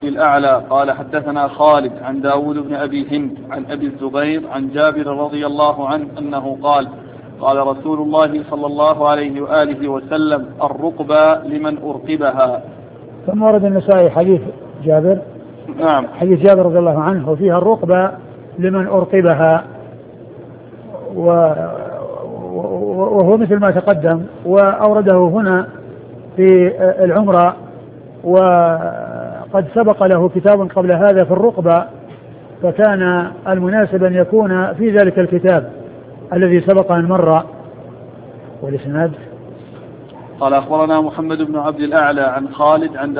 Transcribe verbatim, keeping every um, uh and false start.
الأعلى قال حدثنا خالد عن داود بن أبي هند عن أبي الزبير عن جابر رضي الله عنه أنه قال قال رسول الله صلى الله عليه وآله وسلم الرقبة لمن أرقبها. ثم ورد النسائي حديث جابر نعم حديث جابر رضي الله عنه وفيها الرقبة لمن أرقبها، وهو مثل ما تقدم، وأورده هنا في العمرة، وقد سبق له كتاب قبل هذا في الرقبة، فكان المناسب أن يكون في ذلك الكتاب الذي سبق أن مر. والإسناد قال أخبرنا محمد بن عبد الأعلى عن خالد عن